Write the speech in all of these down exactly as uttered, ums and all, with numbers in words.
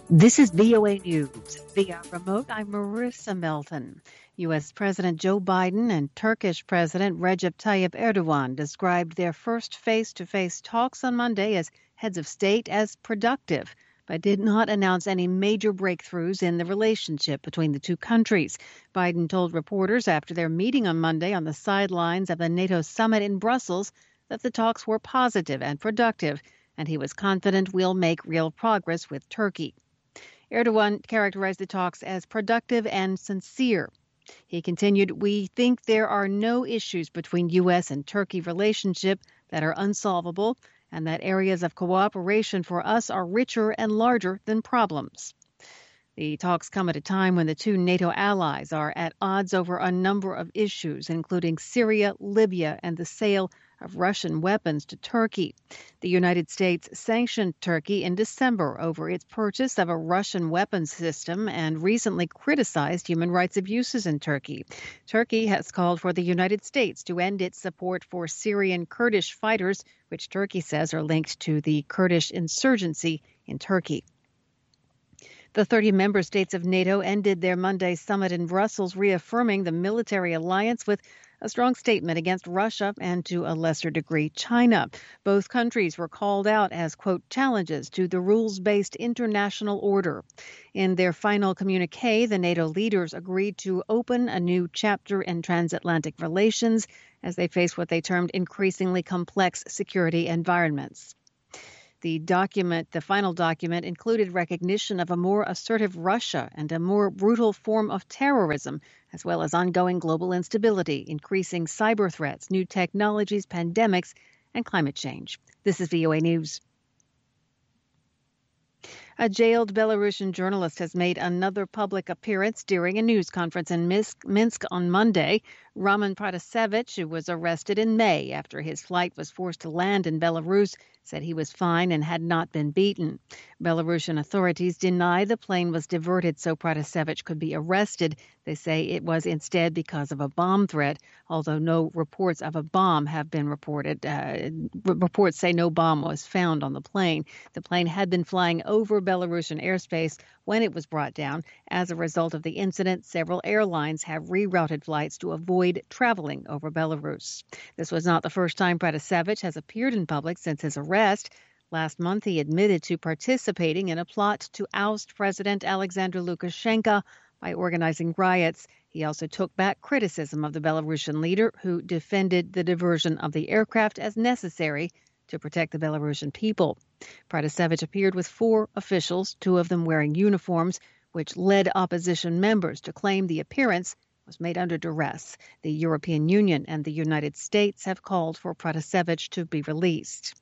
This is V O A News. Via remote, I'm Marissa Melton. U S. President Joe Biden and Turkish President Recep Tayyip Erdogan described their first face-to-face talks on Monday as heads of state as productive, but did not announce any major breakthroughs in the relationship between the two countries. Biden told reporters after their meeting on Monday on the sidelines of the NATO summit in Brussels that the talks were positive and productive, and he was confident we'll make real progress with Turkey. Erdogan characterized the talks as productive and sincere. He continued, "We think there are no issues between U S and Turkey relationship that are unsolvable, and that areas of cooperation for us are richer and larger than problems." The talks come at a time when the two NATO allies are at odds over a number of issues, including Syria, Libya, and the sale of Russian weapons to Turkey. The United States sanctioned Turkey in December over its purchase of a Russian weapons system and recently criticized human rights abuses in Turkey. Turkey has called for the United States to end its support for Syrian Kurdish fighters, which Turkey says are linked to the Kurdish insurgency in Turkey. The thirty member states of NATO ended their Monday summit in Brussels, reaffirming the military alliance with a strong statement against Russia and, to a lesser degree, China. Both countries were called out as, quote, challenges to the rules-based international order. In their final communique, the NATO leaders agreed to open a new chapter in transatlantic relations as they face what they termed increasingly complex security environments. The document, the final document, included recognition of a more assertive Russia and a more brutal form of terrorism, as well as ongoing global instability, increasing cyber threats, new technologies, pandemics, and climate change. This is V O A News. A jailed Belarusian journalist has made another public appearance during a news conference in Minsk on Monday. Roman Protasevich, who was arrested in May after his flight was forced to land in Belarus, said he was fine and had not been beaten. Belarusian authorities deny the plane was diverted so Protasevich could be arrested. They say it was instead because of a bomb threat, although no reports of a bomb have been reported. Uh, reports say no bomb was found on the plane. The plane had been flying over Belarusian airspace when it was brought down. As a result of the incident, several airlines have rerouted flights to avoid traveling over Belarus. This was not the first time Protasevich has appeared in public since his arrest. Last month, he admitted to participating in a plot to oust President Alexander Lukashenko by organizing riots. He also took back criticism of the Belarusian leader, who defended the diversion of the aircraft as necessary to protect the Belarusian people. Protasevich appeared with four officials, two of them wearing uniforms, which led opposition members to claim the appearance was made under duress. The European Union and the United States have called for Protasevich to be released.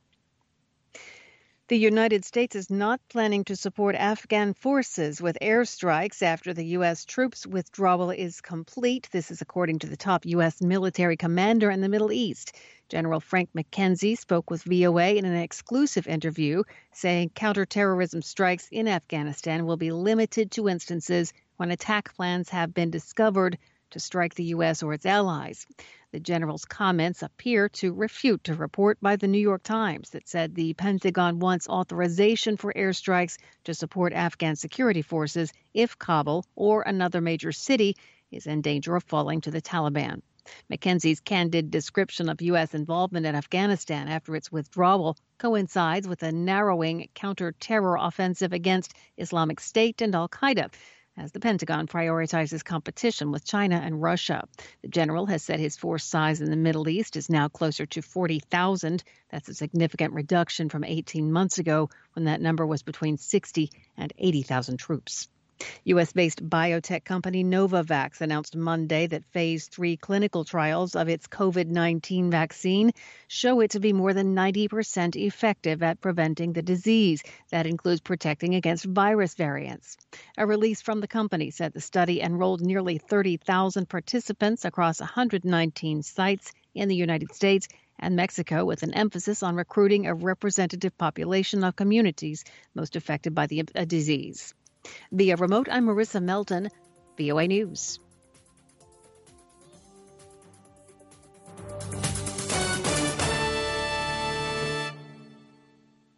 The United States is not planning to support Afghan forces with airstrikes after the U S troops' withdrawal is complete. This is according to the top U S military commander in the Middle East. General Frank McKenzie spoke with V O A in an exclusive interview, saying counterterrorism strikes in Afghanistan will be limited to instances when attack plans have been discovered to strike the U S or its allies. The general's comments appear to refute a report by the New York Times that said the Pentagon wants authorization for airstrikes to support Afghan security forces if Kabul or another major city is in danger of falling to the Taliban. McKenzie's candid description of U S involvement in Afghanistan after its withdrawal coincides with a narrowing counter-terror offensive against Islamic State and al-Qaeda, as the Pentagon prioritizes competition with China and Russia. The general has said his force size in the Middle East is now closer to forty thousand. That's a significant reduction from eighteen months ago, when that number was between sixty and eighty thousand troops. U S-based biotech company Novavax announced Monday that phase three clinical trials of its COVID nineteen vaccine show it to be more than ninety percent effective at preventing the disease. That includes protecting against virus variants. A release from the company said the study enrolled nearly thirty thousand participants across one hundred nineteen sites in the United States and Mexico, with an emphasis on recruiting a representative population of communities most affected by the uh, disease. Via remote, I'm Marissa Melton, V O A News.